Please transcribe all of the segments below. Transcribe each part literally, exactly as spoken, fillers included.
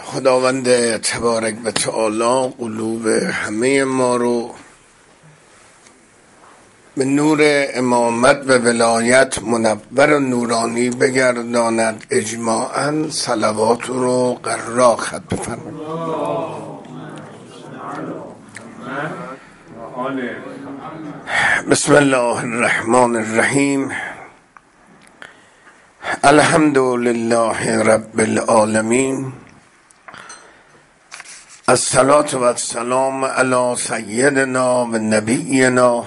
خداوند تبارک و تعالی قلوب همه ما رو به نور امامت و ولایت منور و نورانی بگرداند. اجماعاً صلوات رو قرار خط بفرمایید. بسم الله الرحمن الرحیم. الحمد لله رب العالمین. الصلاة و السلام علی سیدنا و نبینا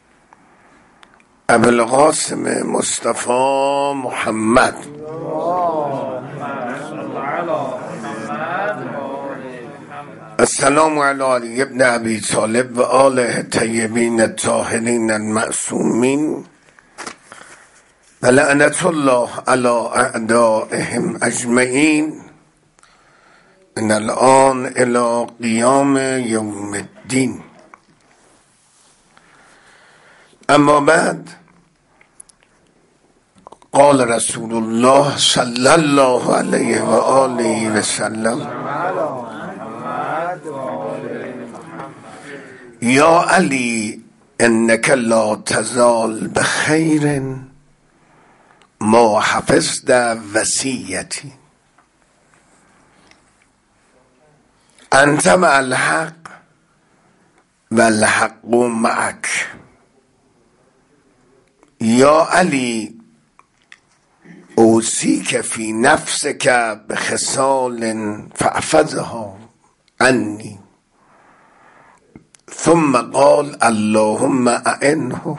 ابو القاسم مصطفی محمد. السلام علی علی ابن ابی طالب و آله الطیبین الطاهرین المعصومین و لعنت الله علی اعدائهم اجمعین من الان الی قیام یوم الدین. اما بعد، قال رسول الله صلی الله علیه و آله و سلم: یا علی انک لا تزال بخیر ما حفظت وصیتی انت مع الحق و الحق معک. یا علی اوصیک فی نفسک بخصال فاحفظها عنی. ثم قال اللهم اعنه.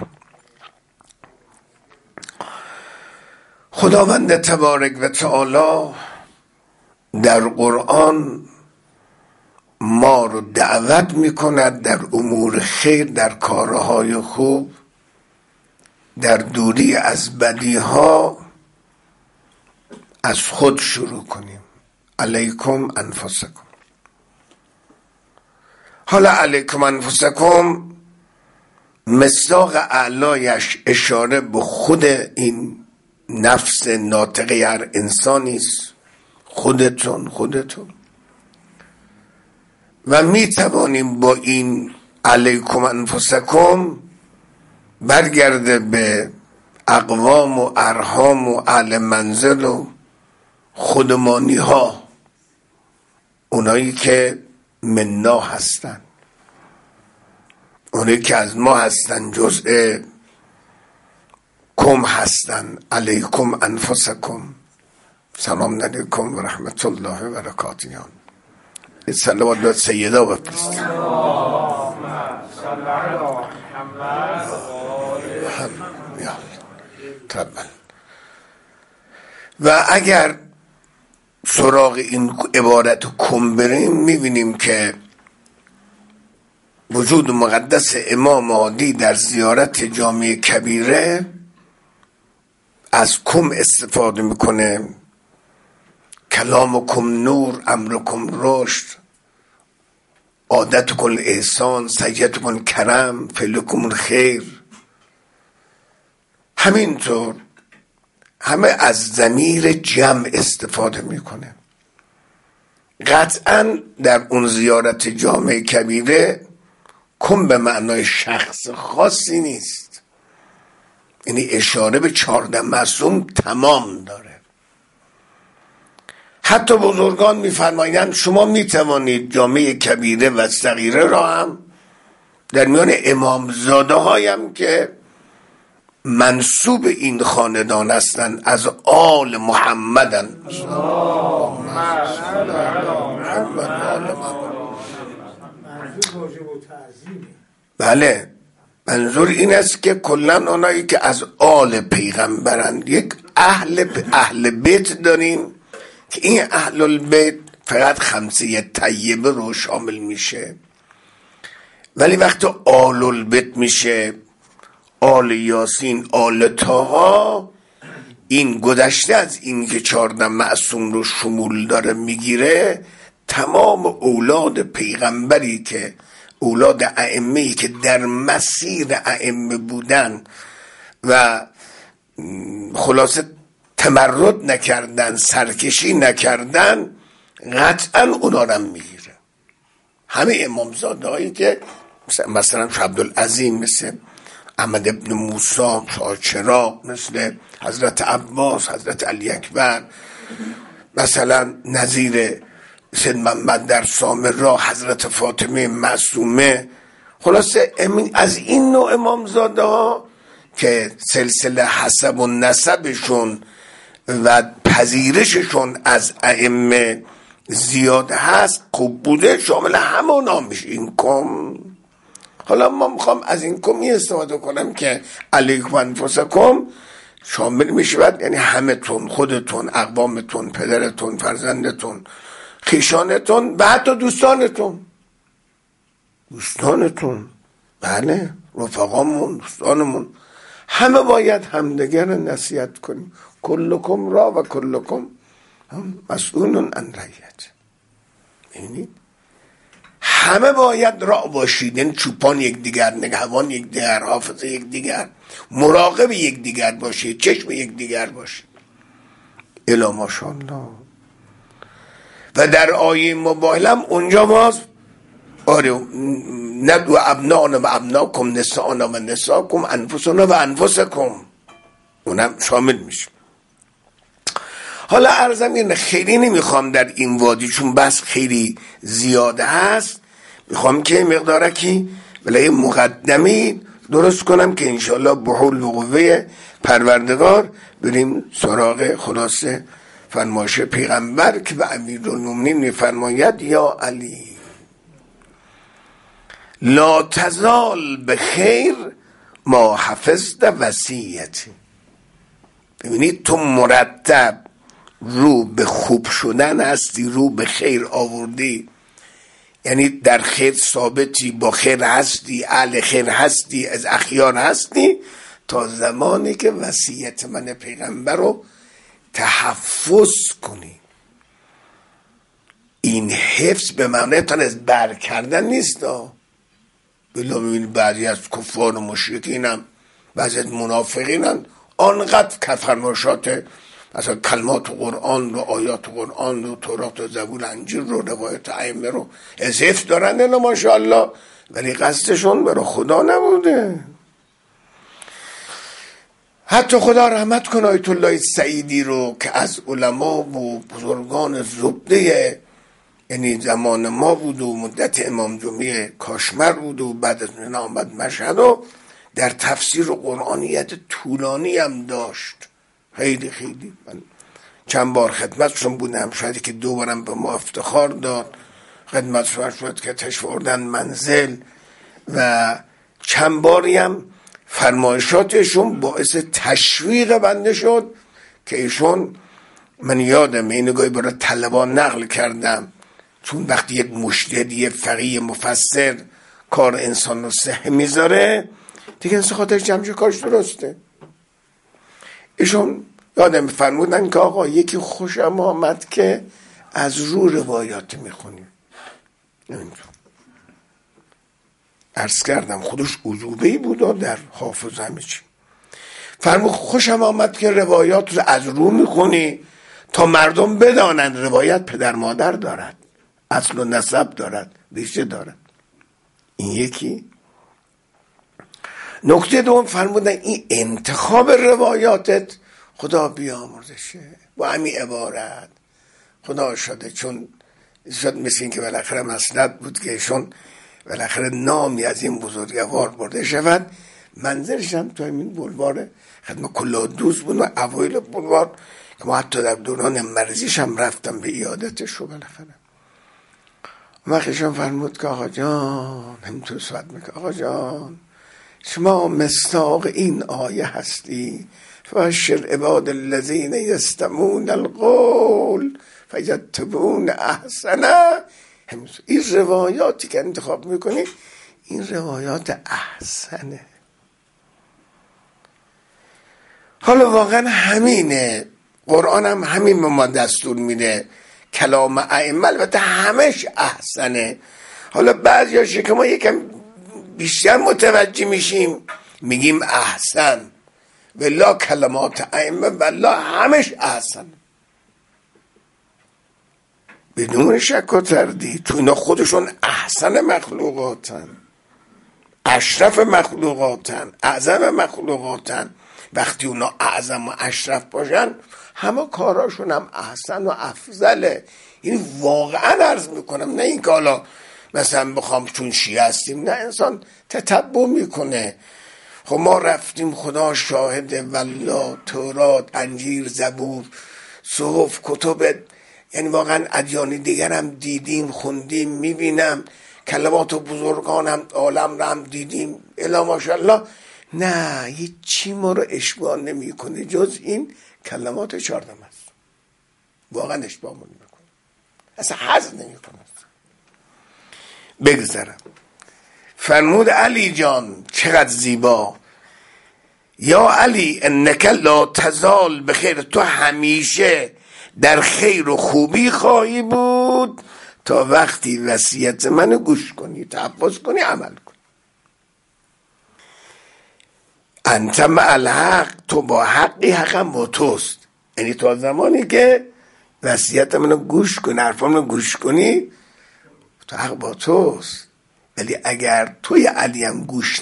خداوند تبارک و تعالی در قرآن ما رو دعوت میکند در امور خیر، در کارهای خوب، در دوری از بدیها از خود شروع کنیم. علیکم انفسکم. حالا علیکم انفسکم مصداق اعلایش اشاره به خود این نفس ناطقه هر انسانی است. خودتون خودتون و می توانیم با این علیکم انفسکم برگرده به اقوام و ارحام و اهل منزل و خودمانی ها، اونایی که منا هستن، اونایی که از ما هستن، جزء کم هستن. علیکم انفسکم. سلام علیکم و رحمت الله و برکاته. صلوات بر سیدا بفرست. و اگر سراغ این عبارت کم بریم، میبینیم که وجود مقدس امام عادی در زیارت جامع کبیره از کم استفاده میکنه. کلامکم نور، امرکم رشد، عادتکم احسان، سجدتکم کرم، فعلکم خیر. همینطور همه از ضمیر جمع استفاده میکنه. قطعا در اون زیارت جامع کبیره کم به معنای شخص خاصی نیست، یعنی اشاره به چهارده معصوم تمام داره. حتی بزرگان میفرمایند شما میتوانید جامع کبیره و صغیره را هم در میان امامزاده هایم که منسوب این خاندان هستند، از آل محمدن، بله، منظور این است که کلن اونایی که از آل پیغمبرند. یک اهل اهل بیت داریم که این اهل البیت فقط خمسه طیبه رو شامل میشه، ولی وقتی آل البیت میشه، آل یاسین، آل طه، این گذشته از این که چهارده معصوم رو شمول داره میگیره، تمام اولاد پیغمبری که اولاد ائمه‌ای که در مسیر ائمه بودن و خلاصه تمرد نکردن، سرکشی نکردن، قطعا اونا رو میگیره. همه امامزاده هایی که مثلا عبدالعظیم، مثل احمد ابن موسی شاه چراغ، مثل حضرت عباس، حضرت علی اکبر، مثلا نظیر سید محمد در سامرا، حضرت فاطمه معصومه، خلاصه از این نوع امامزاده ها که سلسله حسب و نسبشون و پذیرششون از ائمه زیاد هست، خوب بوده، شامل همونا میشه این کم. حالا ما میخوام از این کمی استفاده کنم که علیکم انفسکم شامل میشود، یعنی همه تون، خودتون، اقوامتون، پدرتون، فرزندتون، خیشانتون و حتی دوستانتون دوستانتون بله، رفقامون، دوستانمون، همه باید همدیگر رو نصیحت کنیم. کلکم را و کلکم مسئولون عن رعیت. ببینید همه باید را باشید، یعنی چوپان یک دیگر، نگهبان یک دیگر، حافظ یک دیگر، مراقب یک دیگر باشید، چشم یک دیگر باشید. الا ماشاءالله. و در آیه مباهلم اونجا باز آره ندو ابنانا و ابناکم، نسانا و نساکم، انفسنا و انفسکم، اونم شامل میشه. حالا عرضم اینه، خیلی نمیخوام در این وادی چون بس خیلی زیاده هست، میخوام که مقدارکی ولی مقدمی درست کنم که انشاءالله بحول و قوه پروردگار بریم سراغ خلاصه فرمایش پیغمبر که به امیرالمومنین میفرماید یا علی لا تزال بخیر ما حفظت وصیتی. ببینید تو مرتب رو به خوب شدن هستی، رو به خیر آوردی، یعنی در خیر ثابتی، با خیر هستی، اهل خیر هستی، از اخیار هستی، تا زمانی که وصیت من پیغمبر رو تحفظ کنی. این حفظ به معنی تن از بر کردن نیست. بلا ببینید بعضی از کفار و مشرکین هم، بعضی از منافقین هم آنقدر کفرماشات مثلا کلمات قرآن رو، آیات قرآن رو، تورات و زبور انجیل رو، روایت ائمه رو از حفظ دارن الا ماشاءالله، ولی قصدشون برای خدا نبوده. حتی خدا رحمت کنه آیت الله سعیدی رو که از علما و بزرگان زبده یعنی زمان ما بود و مدت امام جمعه کاشمر بود و بعد از اون آمد مشهد و در تفسیر قرآنیت طولانی هم داشت، خیلی خیلی. من چند بار خدمتشون بودم، شاید که دو بارم به ما افتخار داد، خدمتشون شد که تشریف آوردن منزل و چند باری هم فرمایشاتشون باعث تشویق بنده شد که ایشون، من یادم اینو گاهی برای طلبان نقل کردم، چون وقتی یک مجتهد فقیه مفسر کار انسان رو صحیح میذاره دیگه انسان خاطرش جمعش کارش درسته. ایشون یادم فرمودن که آقا یکی خوشم آمد که از رو روایات میخونیم. عرض کردم خودش عجوبه‌ای بود در حافظ همه چی. فرمود خوشم آمد که روایات رو از رو میخونی تا مردم بدانند روایت پدر مادر دارد، اصل و نسب دارد، ریشه دارد. این یکی. نکته دوم فرمودن این انتخاب روایاتت خدا بیامرزشه با همین عبارت خدا شده، چون شد مثل این که بالاخره مسند بود که ایشون بالاخره نامی از این بزرگوار برده شود. منظرش هم تو همین بلوار خدمت کلادوز بود و اوایل بلوار که ما حتی در دوران مرزیش هم رفتم به ایادتش رو. بالاخره وقتشان فرمود که آقا جان، همینطور صحبت میکنه، آقا جان شما مصداق این آیه هستی، فبشر عباد الذین یستمعون القول فیتبعون احسنه. این روایاتی که انتخاب میکنی این روایات احسنه. حالا واقعا همینه، قرآن هم همین به ما دستور میده، کلام ائمه البته همش احسنه. حالا بعضیاش که ما یکم بیشتر متوجه میشیم میگیم احسن، والله کلمات ائمه والله همش احسن. بدون شک و تردید تو اینا خودشون احسن مخلوقاتن، اشرف مخلوقاتن، اعظم مخلوقاتن. وقتی اونا اعظم و اشرف باشن همه کاراشون هم احسن و افضله. این واقعا عرض میکنم، نه این که حالا مثلا بخوام چون شیعه هستیم، نه، انسان تتبع میکنه. خب ما رفتیم، خدا شاهده، والله، تورات، انجیل، زبور، صحف، کتب، یعنی واقعا ادیان دیگر هم دیدیم، خوندیم، میبینم کلمات بزرگانم عالم را هم دیدیم، الا ماشاءالله. نه هیچی ما رو اشباع نمی کنه جز این کلمات چهاردم است. واقعا اشباع نمی کنه، اصلا حظ نمی کنه. بگذارم. فرمود علی جان چقدر زیبا، یا علی انک لا تزال بخیر، تو همیشه در خیر و خوبی خواهی بود تا وقتی وصیت منو گوش کنی، تحفظ کنی، عمل کنی. انت مع الحق، تو با حقی، حقم با توست. یعنی تا زمانی که وصیت منو گوش کنی، حرفامو گوش کنی، تو حق با توست. ولی اگر توی علی هم گوش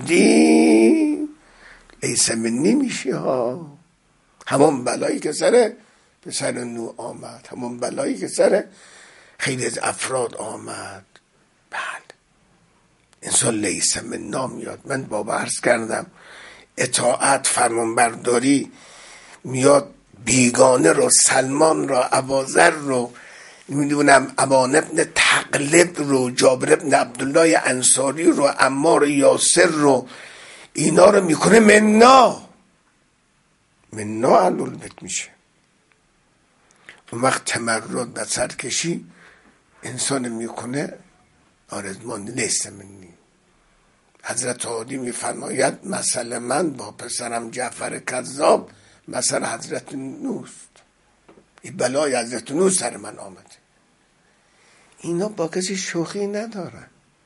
ندادی لیس منی میشی ها. همون بلایی که سر پسر نو آمد، همون بلایی که سر خیلی از افراد آمد. بله، انسان لیس منا میاد. من بابا عرض کردم اطاعت، فرمانبرداری میاد بیگانه رو، سلمان رو، ابوذر رو، نمیدونم ابان ابن تقلب رو، جابر ابن عبدالله انصاری رو، عمار یاسر رو، اینا رو میکنه منا منا علول بیت میشه. اون وقت تمرد و سرکشی انسان میکنه آرزمان لیس منی. حضرت عادی میفرماید مثل من با پسرم جعفر کذاب مثل حضرت نوست. این بلای حضرت نو سر من آمده. اینا با کسی شوخی ندارن،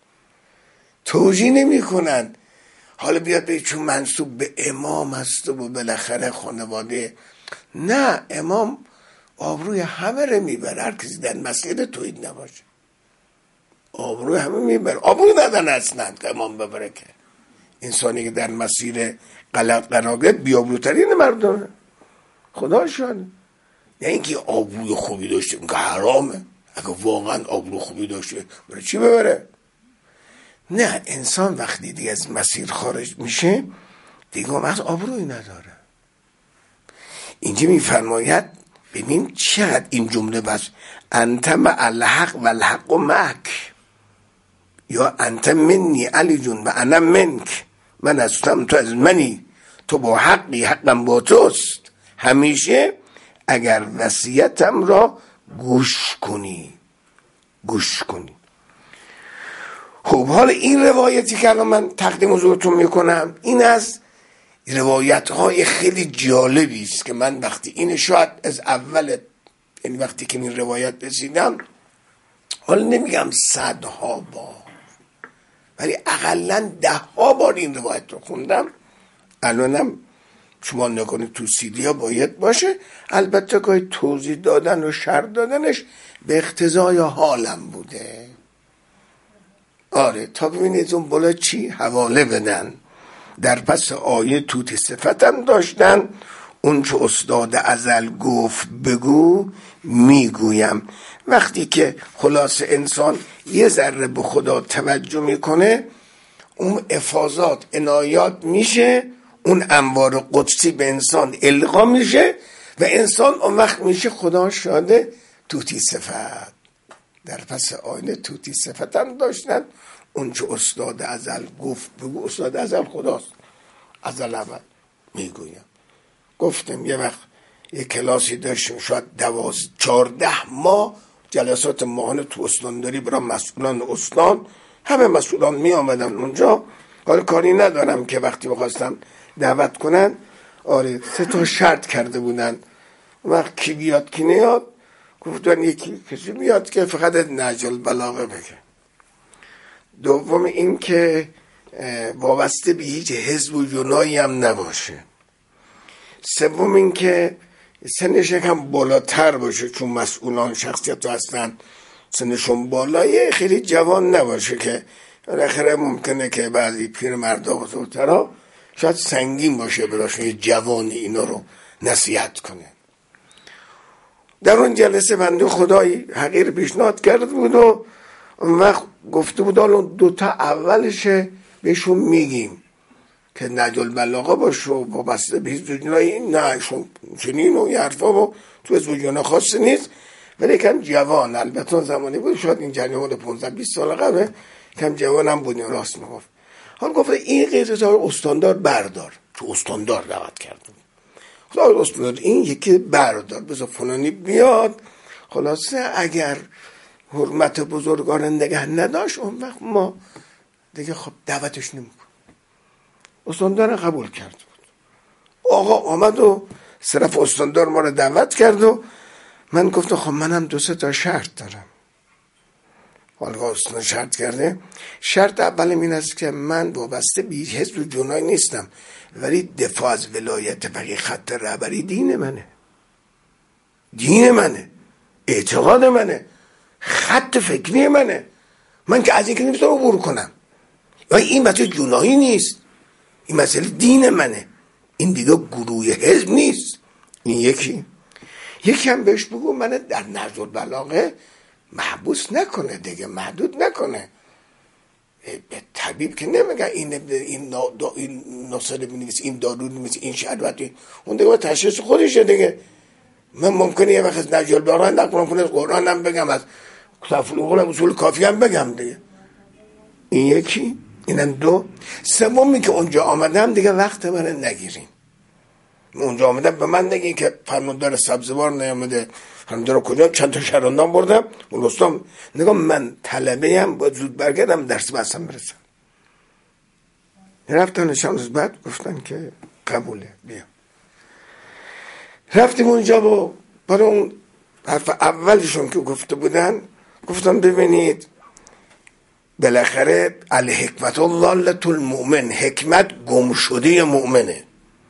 توجیه نمی کنن. حالا بیاد به چون منصوب به امام هست و بالاخره خانواده، نه، امام آبروی همه رو میبره. هر کسی در مسیر توحید نباشه آبروی همه میبره. آبروی ندن اصلا که امام ببره، که انسانی که در مسیر غلط قرار گرفت بیابروترین مردمه. خدا شد. نه اینکه آبروی خوبی داشته که حرامه. اگه واقعا آبروی خوبی داشته برای چی ببره؟ نه، انسان وقتی دیگه از مسیر خارج میشه دیگه وقت آبروی نداره. اینجا میفرماید ببین چقدر این جمله بس، انت مع الحق و الحق معک، یا انت منی علی جون و انا منک، من هستم تو از منی، تو با حقی، حقم با توست. همیشه اگر وصیتم را گوش کنی گوش کنی. خب حالا این روایتی که الان من تقدیم حضورتون میکنم این از روایت های خیلی جالبی است که من وقتی این شاید از اول، یعنی وقتی که این روایت رسیدم، حالا نمیگم صدها بار ولی اقلا ده ها بار این روایت رو خوندم. الانم شما نکنید تو سیدی ها باید باشه، البته که توضیح دادن و شرح دادنش به اقتضای حالم بوده. آره، تا ببینید اون بالا چی حواله بدن. در پس آیه توتی صفتم داشتن، اون چه استاد ازل گفت بگو میگویم. وقتی که خلاص انسان یه ذره به خدا توجه میکنه، اون افاضات عنایات میشه، اون انوار قدسی به انسان القا میشه و انسان اون وقت میشه خدا شاده توتی صفت. در پس آیه توتی صفتم داشتن، اون چه استاد ازل گفت بگو. استاد ازل خداست، ازل اول میگویم. گفتم یه وقت یه کلاسی داشتیم شاید دواز چارده ماه جلسات ماهانه تو استانداری برای مسئولان استان، همه مسئولان می آمدن اونجا. حالا کاری ندارم که وقتی بخواستم دعوت کنن، آره سه تا شرط کرده بودن، وقت کی بیاد کی نیاد، گفتن یکی کسی بیاد که فقط نهج البلاغه بگه. دوم این که وابسته به هیچ حزب و جنایی هم نباشه. سوم این که سنش یکم بالاتر باشه، چون مسئولان شخصیت هستن سنشون بالایه، خیلی جوان نباشه که بالاخره ممکنه که بعضی پیر مردا بزرگترها شاید سنگین باشه براشون یه جوانی اینا رو نصیحت کنه. در اون جلسه بنده خدایی حقیر پیشنهاد کرد بود و اون وقت گفته بود حالا دوتا اولشه بهشون میگیم که نهج البلاغه باشه و وابسته به حزب جنایی نه چنین و یه حرفا و تو حزب جنایی خاصی نیست، ولی کم جوان، البته زمانی بود شاید این جریان پانزده بیست سال قبل، کم جوان هم بود، راست میگفت. حال گفته این قیزه استاندار بردار، تو استاندار دعوت کرده خدا استاندار این یکی بردار بذار فلانی بیاد. خلاصه اگر حرمت بزرگان نگه نداشت اون وقت ما دیگه خب دعوتش نمیکنیم. استاندار قبول کرد بود. آقا آمد و صرف استاندار ما رو دعوت کرد و من گفتم خب منم دو سه تا شرط دارم. حالا استاندار شرط کرده. شرط اولم این است که من وابسته به حزب جنایی نیستم، ولی دفاع از ولایت فقیه خط رهبری دین منه، دین منه، اعتقاد منه، خط فکری منه. من که از این که نمیتونم عبور کنم. و این مسئله جنایی نیست، این مسئله دین منه، این دیگه گروه حزب نیست. این یکی یکی هم بهش بگو من در نهج البلاغه محبوس نکنه دیگه، محدود نکنه. به طبیب که نمیگه این این این نسخه بنویس، این دارو بنویس، این شربت، اون دیگه تشخیص خودشه دیگه. من ممکنه یه وقت از نهج البلاغه نکنم، کنه از قرآن هم بگم، از کتاب اصول کافی هم بگم دیگه. این یکی. اینم دو. سومی که اونجا آمدم دیگه وقت من نگیرین. اونجا آمدم به من نگین که فرماندار سبزوار نیامده، فرماندار کجا، چند تا شهراندان بردم اون رستم نگم من طلبه هم باید زود برگردم درس بحثم برسم. رفتن نشان روز بعد گفتن که قبوله بیا. رفتیم اونجا و برای اون حرف اولشون که گفته بودن گفتم ببینید بالاخره الحکمت ضالة المؤمن، حکمت گم شده مؤمنه.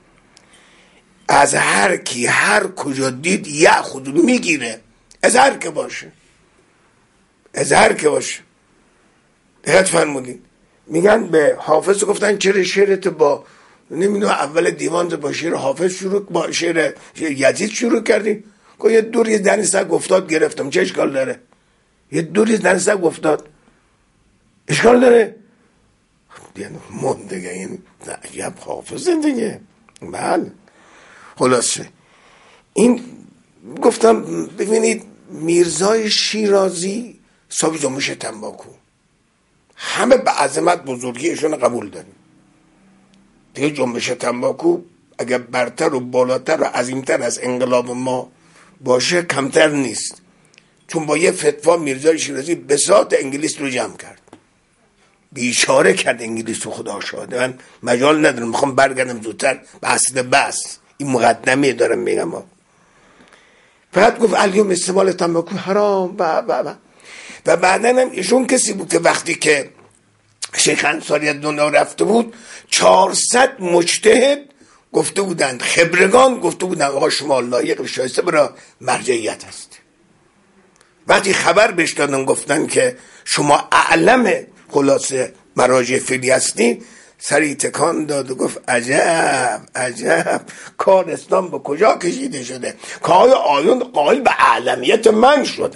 از هر کی هر کجا دید یأخذ میگیره، از هر که باشه، از هر که باشه. دقت فرمودین میگن به حافظ گفتن چرا شعرت با نمیدونم اول دیوان با شعر حافظ شروع با شعر یزید شروع کردی؟ گفت یه دور یه دنی سگ افتاد گرفتم، چه اشکال داره؟ یه دور یه دنی سگ افتاد اشکال داره؟ یعنی من دیگه این عجب حافظه دیگه. بله. خلاصه این گفتم ببینید میرزای شیرازی صاحب جنبش تنباکو، همه به عظمت بزرگیشون قبول داریم دیگه. جنبش تنباکو اگر برتر و بالاتر و عظیمتر از انقلاب ما باشه کمتر نیست، چون با یه فتوا میرزای شیرازی بساط انگلیس رو جمع کرد، بیچاره کرد انگلیس رو. خدا شاهده من مجال ندارم، میخوام برگردم زودتر به اصل بحث، این مقدمه دارم میگم. فقط گفت الیوم استعمال تنباکو حرام و و و و بعدن هم ایشون کسی بود که وقتی که شیخ انصاری از دنیا رفته بود چهارصد مجتهد گفته بودند، خبرگان گفته بودند آقا شما لایق و شایسته برای مرجعیت هست. وقتی خبر بهش دادن گفتن که شما اعلم خلاصه مراجع فعلی هستی، سری تکان داد و گفت عجب عجب کار اسلام به کجا کشیده شده که آیا آیون قائل به اعلمیت من شدن.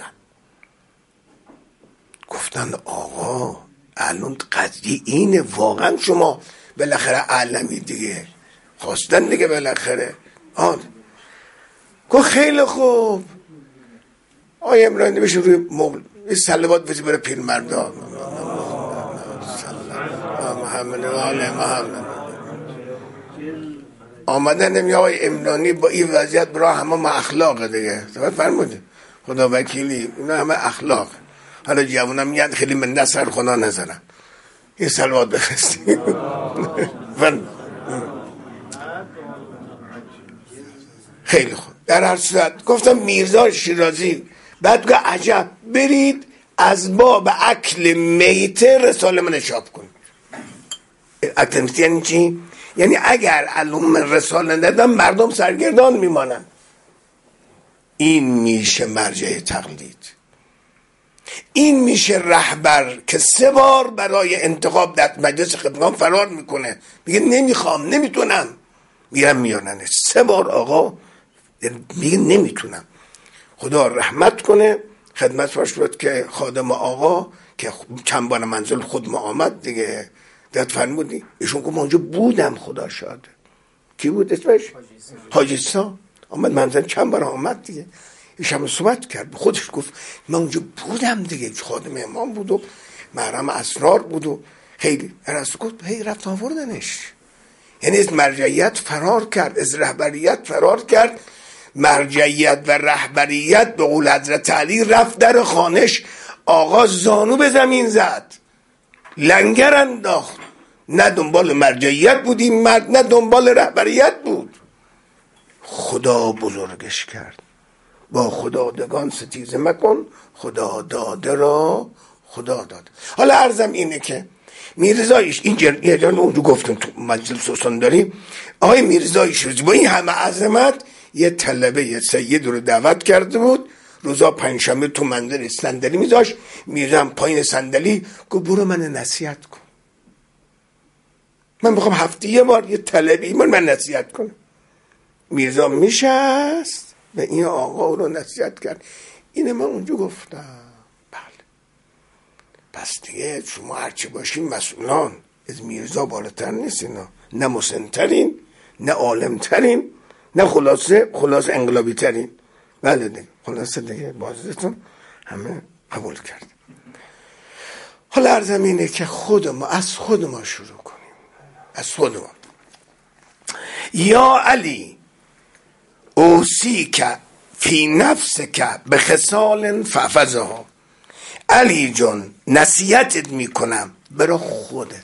گفتن آقا الان قضیه اینه، واقعا شما بالاخره اعلمی دیگه، خواستن دیگه بالاخره. آن گفت خیلی خوب آیا امرانی بشه روی مغل این سلوات بزی برای پیر مردان محمد آل محمد. آمدن نمی آقای امرانی با این وضعیت برای همه ما اخلاقه دیگه، سبت فرموده خدا وکیلی اینا همه اخلاق. حالا جوان هم میاد خیلی من دست سر خدا نذارم یه سلوات بخستیم. خیلی خوب. در هر صورت گفتم میرزا شیرازی بعد گفت عجب برید از باب اکل میته رساله من چاپ کنید. اکل میته یعنی چی؟ یعنی اگر الان من رساله ندم مردم سرگردان میمانن. این میشه مرجع تقلید، این میشه رهبر که سه بار برای انتخاب در مجلس خبرگان فرار میکنه، میگه نمیخوام، نمیتونم، میرم میاننش. سه بار آقا میگه نمیتونم. خدا رحمت کنه خدمت فرش بود که خادم آقا که چند بار منزل خود ما آمد دیگه، داد فرمودی ایشون که من اونجا بودم، خدا شاده. کی بود اسمش؟ حاجی سا. آمد منزل چند بار آمد دیگه، ایشم صحبت کرد، خودش گفت من اونجا بودم دیگه، خادم امام بود و محرم اسرار بود و خیلی هرست گفت هی رفت آوردنش. یعنی از مرجعیت فرار کرد، از رهبریت فرار کرد. مرجعیت و رهبریت به قول حضرت علی رفت در خانش، آقا زانو به زمین زد، لنگر انداخت. نه دنبال مرجعیت بود این مرد، نه دنبال رهبریت بود. خدا بزرگش کرد. با خدادگان ستیزه مکن، خدا داده را خدا داده. حالا عرضم اینه که میرزایش این جریان اونجا گفتم تو مجلس سوسن داریم، آقای میرزایش با این همه عظمت یه طلبه یه سید رو دعوت کرده بود، روزا پنجشنبه تو منزل صندلی میذاش، میرم پایین صندلی، گفت برو من نصیحت کن، من بخوام هفته یه بار یه طلبه ایمان من نصیحت کنم. میرزا میشست و این آقا رو نصیحت کرد. اینه من اونجا گفتم بله پس دیگه شما هرچی باشین مسئولان، از میرزا بالاتر نیستین، نه مسنترین، نه عالمترین، نه خلاصه خلاصه انقلابی ترین. بله دیگه خلاصه دیگه بازدتون همه قبول کرد. حالا عرضم اینه که خود ما از خود ما شروع کنیم، از خود ما. یا علی اوصیک فی نفسک بخصال فحفظها، علی جان نصیحتت میکنم برای خودت.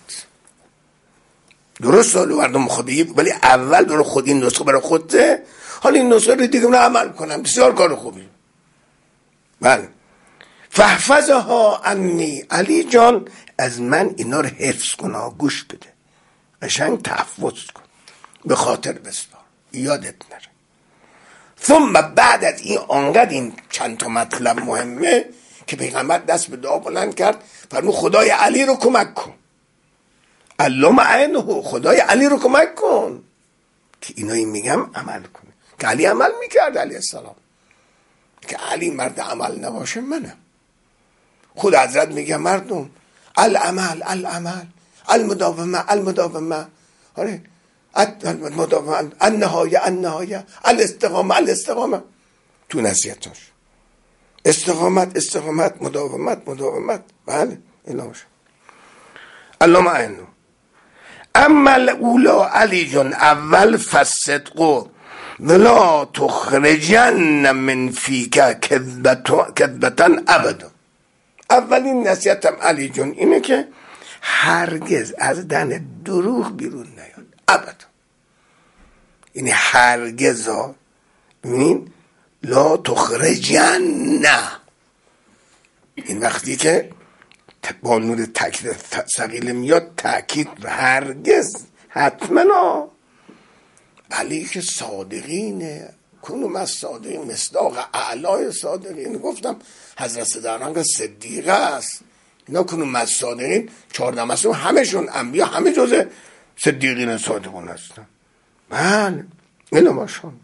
درست سالو مردم خودی، ولی اول برای خود، این نسخه برای خودته. حالا این نسخه رو دیگه من عمل کنم، بسیار کار خوبی. بله فحفظها عنی، علی جان از من اینا رو حفظ کن، گوش بده، قشنگ تحفظ کن، به خاطر بسپار، یادت نره. ثم بعد از این آنقدر این چند تا مطلب مهمه که پیغمبر دست به دعا بلند کرد، فرمود خدای علی رو کمک کن، اللهم اعنه، خدای علی رو کمک کن که اینایی میگم عمل کنه. که علی عمل میکرد علیه السلام، که علی مرد عمل نباشه منم. خود حضرت میگه مردم العمل العمل المداومه المداومه، آره المداومه النهایه النهایه الاستقامه الاستقامه، تو نصیحتاش استقامت استقامت مداومت مداومت. بله اینا باشه. اللهم اعنه. اما الاولا علی جان اول فصدقو ولا تخرجن من فیک کذبتا ابدا. اولین نصیحتم علی جان اینه که هرگز از دهن دروغ بیرون نیاد، ابدا. یعنی هرگز ها ببینین لا تخرجن، نه، این وقتی که با نور تاکید ثقیل میاد تاکید هرگز، حتما. علی که صادقینه، کنم از صادقین مصداق اعلای صادقین. گفتم حضرت صدران که صدیقه است، اینا کنم از صادقین چهارده مسلم همشون انبیا همه جزء صدیقین صادقون هستن. بله اینو ماشون.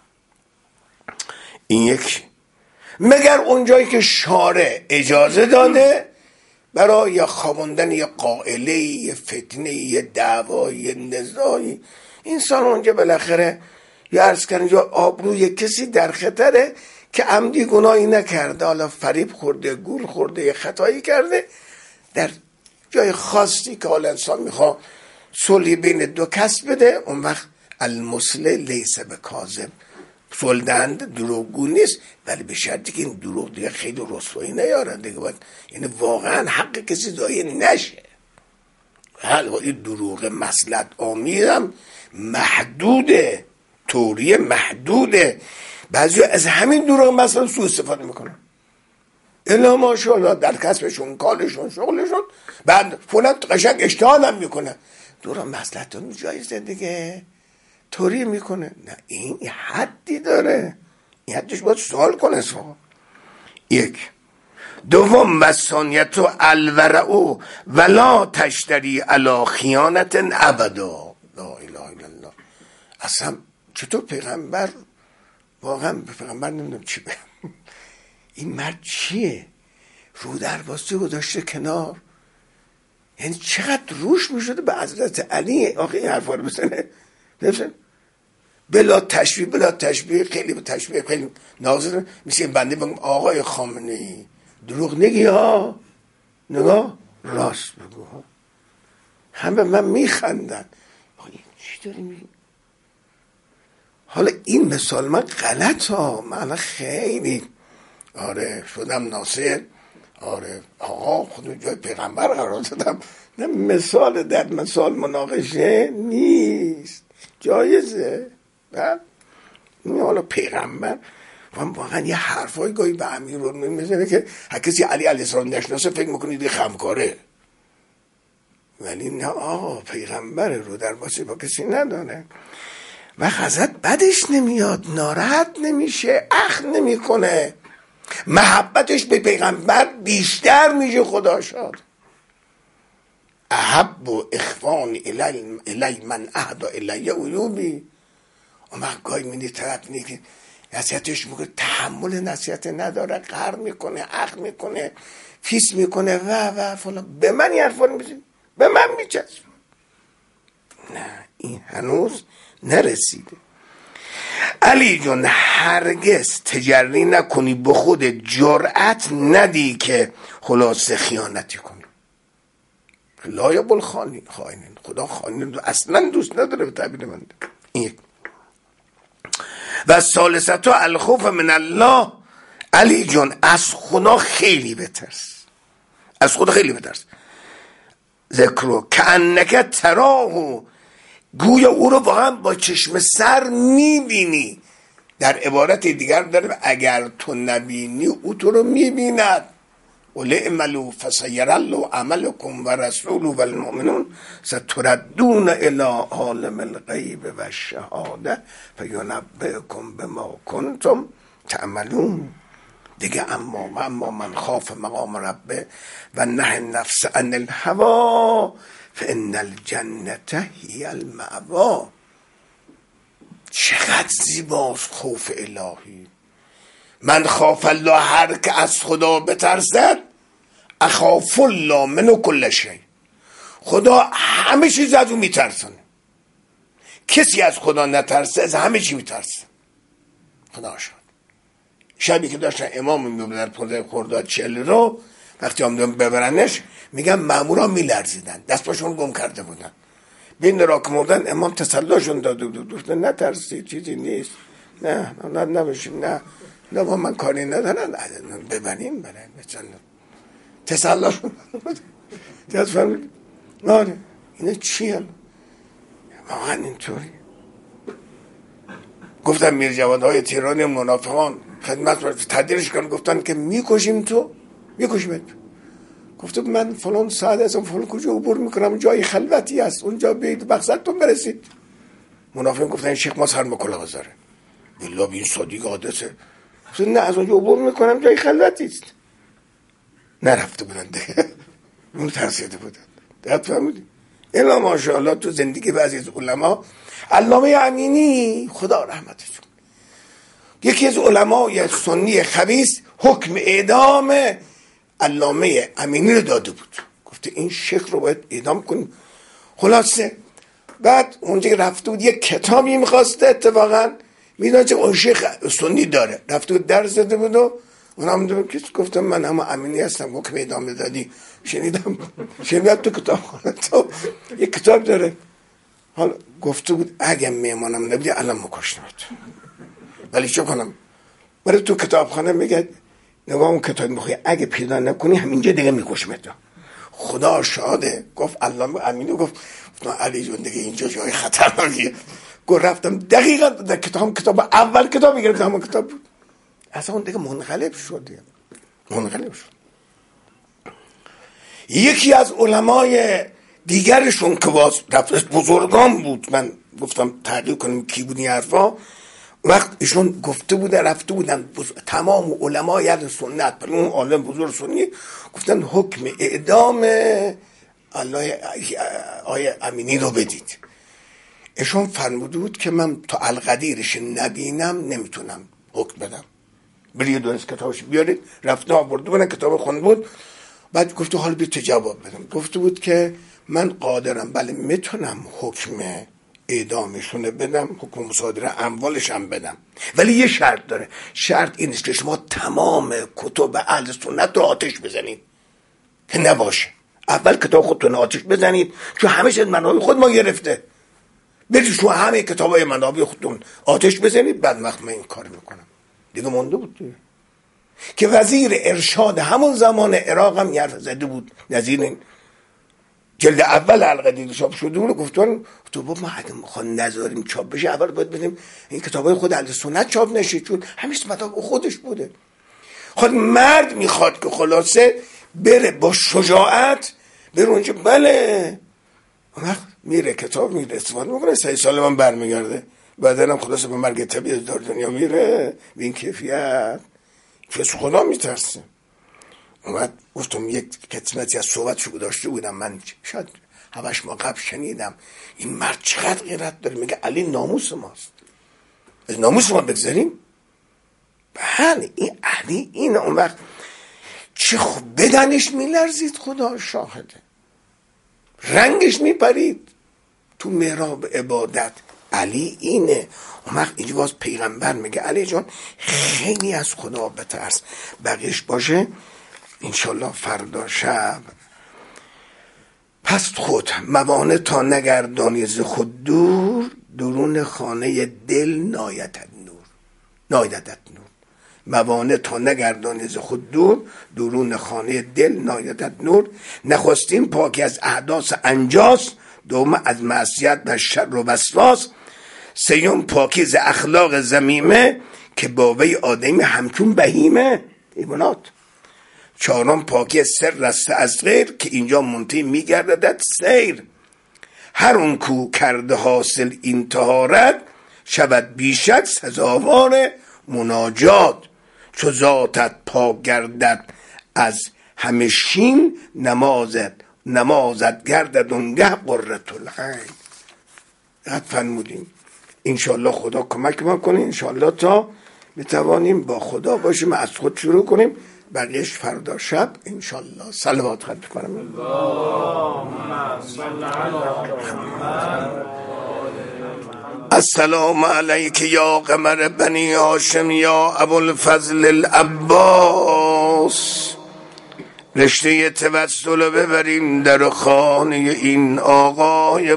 این یک مگر اونجایی که شارع اجازه داده برای خوابوندن یه قائله، یه فتنه، یه دعوا، یه نزاعی، انسان اونجا بالاخره یا عرض کردن یا آبروی کسی در خطره که عمدی گناهی نکرده، حالا فریب خورده، گول خورده، یه خطایی کرده، در جای خاصی که حالا انسان میخواد صلحی بین دو کس بده، اون وقت المصلح لیس بکاذب، صلح دهنده دروغگو نیست، ولی به شرطی که این دروغ دیگه خیلی رسوایی نیاره دیگه، باید یعنی واقعا حق کسی ضایع نشه. حالا این دروغ مصلحت آمیزم محدوده، طوری محدوده. بعضی از همین دروغ مثلا سوء استفاده میکنن، الا ماشاءالله در کسبشون، کارشون، شغلشون، بعد فلان قشنگ اشتهال هم میکنه، دروغ مصلحتون جایزه دیگه، طوری میکنه. نه این حدی داره، این حدش باید سوال کنه سوال. یک. دوم و ثانیتو الورع ولا تشتری علی خیانت ابدا. لا اله الا الله. اصلا چطور پیغمبر، واقعا پیغمبر نمیدونم چی بگم، این مرد چیه؟ رو درباسته گذاشته کنار، یعنی چقدر روش میشده به حضرت علی آخه این حرفا رو بزنه. بلا تشبیه بلا تشبیه خیلی به تشبیه خیلی نازل میشه. بنده بگم آقای خامنه‌ای دروغ نگی ها، نگاه راست بگو ها. همه من میخندن این چی داری میگی؟ حالا این مثال من غلط ها، من خیلی آره شدم ناصر، آره آقا خودم جای پیغمبر قرار دادم، نه مثال در مثال مناقشه نیست، جایزه. بعد این حالا پیغمبر واقعا یه حرفای گاهی به امیر رو میزنه که هر کسی علی علیه السلام نشناسه فکر میکنید خمکاره، ولی نه آقا پیغمبر رو در باسی با کسی نداره و حضرت بدش نمیاد، ناراحت نمیشه، اخ نمیکنه، محبتش به پیغمبر بیشتر میشه. خدا شاد. احب و اخوان الی, الی من اهدا الی عیوبی. اما گاهی میدی طرف نیگه نصیحتش میکنه، تحمل نصیحت نداره، قهر میکنه، اخ میکنه، فیس میکنه و و فلان، به من این حرفا میزنی، به من میچسب. نه این هنوز نرسیده. علی جون هرگز تجری نکنی، به خود جرأت ندی که خلاص خیانتی کنی. لا یبل خائنین خائنین، خدا خائنین اصلا دوست نداره به تعبیر من. این و ثالثتو الخوف من الله. علی جون از خدا خیلی بترس، از خدا خیلی بترس. ذکرو که انکه تراهو، گویا او رو واقعا با چشم سر میبینی. در عبارت دیگر داره اگر تو نبینی او تو رو میبیند. قل اعملوا فسیر الله عملکم و رسوله و المؤمنون ستردون الی عالم الغیب و الشهاده فینبئکم بما کنتم تعملون. دیگه اما اما من خاف مقام ربه و نهی النفس عن الهوا فان الجنة هی المأوا. چقدر زیباست خوف الهی. من خاف الله، هر که از خدا بترسد، اخاف الله منو کل شی. خدا همه چیز از او میترسونه. کسی از خدا نترسه از همه چی میترسه. خدا شد. شبی که داشتن امام میبودن در پونزده خرداد چهل رو، وقتی آمدن ببرنش میگن مامورا میلرزیدن، دست پاشون گم کرده بودن. بین را که مردن امام تسلاشون داده بود، گفتن نترسید چیزی نیست، نه نه نباشیم، نه نه با من کاری ندارن، ببنیم برن بچن تسلاشون داد. فهمید نه اینه چیه واقعا اینطوری. گفتم میر جوادهای تهرانی منافقان خدمت تدیرش کردن، گفتن که میکشیم تو میکشیم. گفته من فلان ساعت ازم فلان کجا عبور میکنم، جای خلوتی است، اونجا بیت مقصدتون برسید. منافقین گفتن شیخ ما سر مکلا بذاره. والله به این صادق عادته. گفته نه از اونجا عبور میکنم، جای خلوتی است. نرفته بودن دیگه، اون ترسیده بودن. دقیق فهمیدی؟ الا ماشاءالله تو زندگی بعضی از علما، علامه امینی خدا رحمتش کنه، یکی از علمای سنی خبیث حکم اعدام علامه امینی رو داده بود، گفته این شیخ رو باید اعدام کنیم. خلاصه بعد اونجا که رفته بود یک کتابی میخواسته، اتفاقا میدونه که اون شیخ سنی داره، رفته بود در زده بود و اونم داره کس گفتم من اما امینی هستم، حکم اعدام دادی. شنیدم شنیدم تو کتاب خونه تو یک کتاب داره. حالا گفته بود اگه میمانم نبودی الان مکشتمت، ولی چه کنم؟ برای تو کتابخانه میگه نگاه اون کتاب میخوای اگه پیدا نکنی همینجا دیگه میکشمت. خدا شاده. گفت علامه امینی گفت علی جون دیگه اینجا جای خطرناکیه. گفت رفتم دقیقاً در کتاب کتاب اول کتاب میگرفتم، همون کتاب بود. اصلا اون دیگه منقلب شد، منقلب شد. یکی از علمای دیگرشون که باز رفت بزرگان بود، من گفتم تحقیق کنیم کی بود این حرفا، وقت ایشون گفته بوده رفته بودن تمام علمای اهل سنت پر اون عالم بزرگ سنی گفتن حکم اعدام الله آیه امینی رو بدید. ایشون فرموده بود که من تا القدیرش نبینم نمیتونم حکم بدم. برید دونست کتابش بیارید. رفته آورده بودن کتاب خونده بود. بعد گفته حالا بیا تو جواب بدم. گفته بود که من قادرم بله میتونم حکم اعدامشون بدم، حکم مصادره اموالش هم بدم، ولی یه شرط داره. شرط این است که شما تمام کتب اهل سنت رو آتش بزنید که نباشه. اول کتاب خودتون آتش بزنید چون همه چیز منابع خود ما گرفته. برید شما همه کتابای منابع خودتون آتش بزنید، بعد وقت من این کار میکنم. دیگه مونده بود دیگه. که وزیر ارشاد همون زمان عراق هم حرف زده بود نظیر این جلد اول القدیر چاپ شده بود. گفتن تو با ما اگه میخوان نذاریم چاپ بشه اول باید بدیم این کتابای خود اهل سنت چاپ نشه، چون همیشه مطابق خودش بوده. خود مرد میخواد که خلاصه بره با شجاعت بره اونجا، بله وقت میره کتاب میره استفاده میکنه، سه سال من برمیگرده، بعدا هم خلاصه به مرگ طبیعی دار دنیا میره. به این کیفیت که خدا میترسه. اومد گفتم یک کتمتی از صحبتشو داشته بودم، من شاید هفتش ماه قبل شنیدم این مرد چقدر غیرت داره. میگه علی ناموس ماست، از ناموس ما بگذاریم. بله این علی این اون وقت چه خوب بدنش میلرزید، خدا شاهده، رنگش میپرید تو محراب عبادت. علی اینه. اون وقت اینجا باز پیغمبر میگه علی جان خیلی از خدا بترس. بقیش باشه انشالله فردا شب. پس خود موانع تا نگردانی ز خود دور، درون خانه دل نایدت نور. نایدت نور. موانع تا نگردانی ز خود دور، درون خانه دل نایدت نور. نخستین پاکی از احداث انجاس، دوم از معصیت و شر و وسواس. سیوم پاکی از اخلاق ذمیمه، که با وی آدمی همچون بهیمه. ایمانات. چهارم پاکی سر رسته از غیر، که اینجا منتهی میگردد سیر. هر اون کو کرده حاصل این طهارت، شود بیشک سزاوار مناجات. چو ذاتت پاک گردد از همه شین، نمازت نمازت گردد اونگه قرة العین. قد فرمودیم انشالله خدا کمک ما کنه، انشالله تا بتوانیم با خدا باشیم. از خود شروع کنیم، بقیهش فردا شب انشالله. صلوات خط کنم. اللهم صل علی محمد. السلام علیک یا قمر بنی هاشم یا ابوالفضل العباس. رشته توسل ببریم در خانه این آقای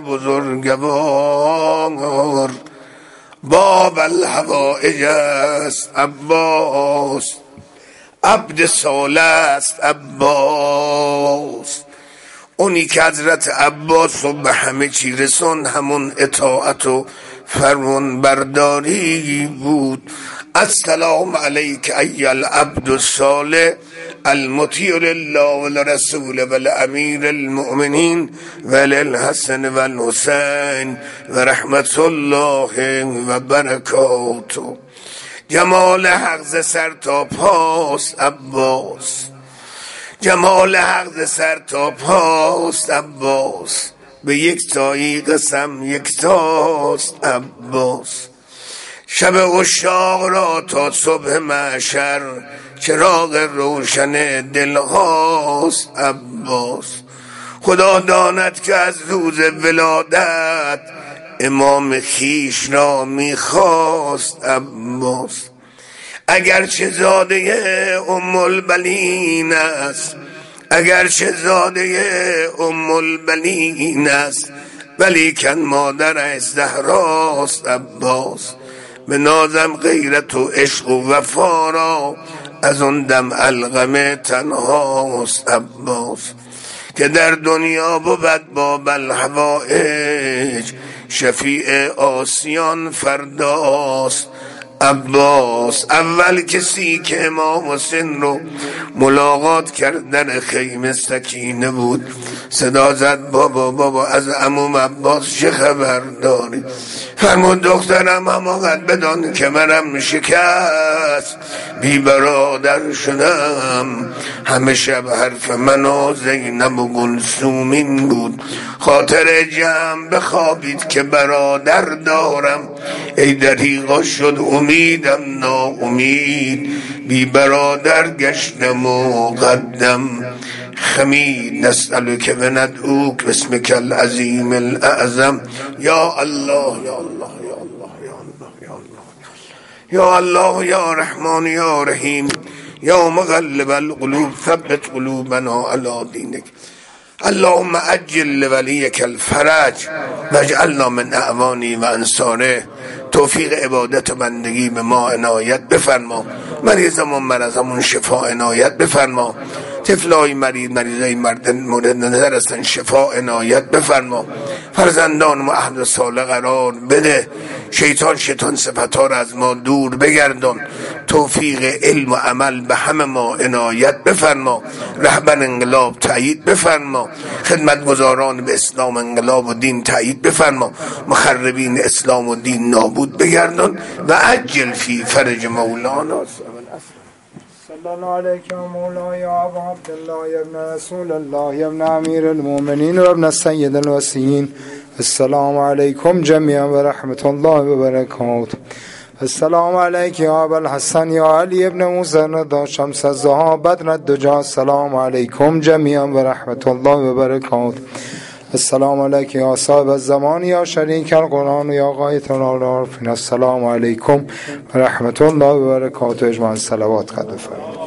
بزرگوار. باب الحوائج است عباس، عبد صالح است عباس. اونی که حضرت عباس رو به همه چی رسون، همون اطاعت و فرمان برداری بود. السلام علیک ای العبد الصالح المطیع لله ولرسول ولامیر المؤمنین وللحسن والحسین و رحمت الله و برکاته. جمال حق ز سر تا پاست عباس، جمال حق ز سر تا پاست عباس. به یک تایی قسم یک تاست عباس. شب عشاق را تا صبح محشر، چراغ روشن دلهاست عباس. خدا داند که از روز ولادت، امام خیش را میخواست عباس. اگرچه زاده ام البنین است، اگرچه زاده ام البنین است، ولیکن مادر زهراست عباس. به نازم غیرت و عشق و وفا را، از اون دم الغم تنهاست عباس. که در دنیا بود باب الحوائج، شفیع آسیان فرداست عباس اول کسی که امام حسین رو ملاقات کرد در خیمه سکینه بود. صدا زد بابا بابا از عموم عباس چه خبر داری؟ فرمود دخترم هماقت بدان که منم شکست، بی برادر شدم. همه شب حرف من و زینب و گلسومین بود. خاطر جمع بخوابید که برادر دارم، ای دریغا شد امیدم ناامید. بی برادر گشتم و قدم خمید. نسألك وندعوك باسمك العظیم الاعظم. یا الله یا الله یا الله یا الله یا الله یا رحمان یا رحیم یا مقلب القلوب ثبت قلوبنا علی دینک. اللهم عجل لولیک الفرج واجعلنا من اعوانی و انصاره. توفیق عبادت و بندگی به ما عنایت بفرما. مریضمون مرضمون شفا عنایت بفرما. طفلای مریض مریضای مرد مورد نظر هستن شفا عنایت بفرما. فرزندان ما اهل صالح قرار بده. شیطان شیطان صفتا را از ما دور بگردان. توفیق علم و عمل به همه ما عنایت بفرما. رهبر انقلاب تایید بفرما. خدمتگزاران به اسلام انقلاب و دین تایید بفرما. مخربین اسلام و دین نابود بگردان و عجل فی فرج مولانا. صلی الله علیک و مولا یا ابا عبدالله یا ابن رسول الله یا ابن امیر المؤمنین و ابن سید الوصیین. السلام علیکم جمیعا و رحمت الله و برکاته. السلام علیک یا ابا الحسن یا علی ابن موسی رضا شمس الضحی بدر الدجا. السلام علیکم جمیعا و رحمت الله و برکاته. السلام علیک یا صاحب الزمان یا شریک القرآن یا غایت العارفین. السلام علیکم و رحمت الله و برکاته. اجماع صلوات قد بفرمایید.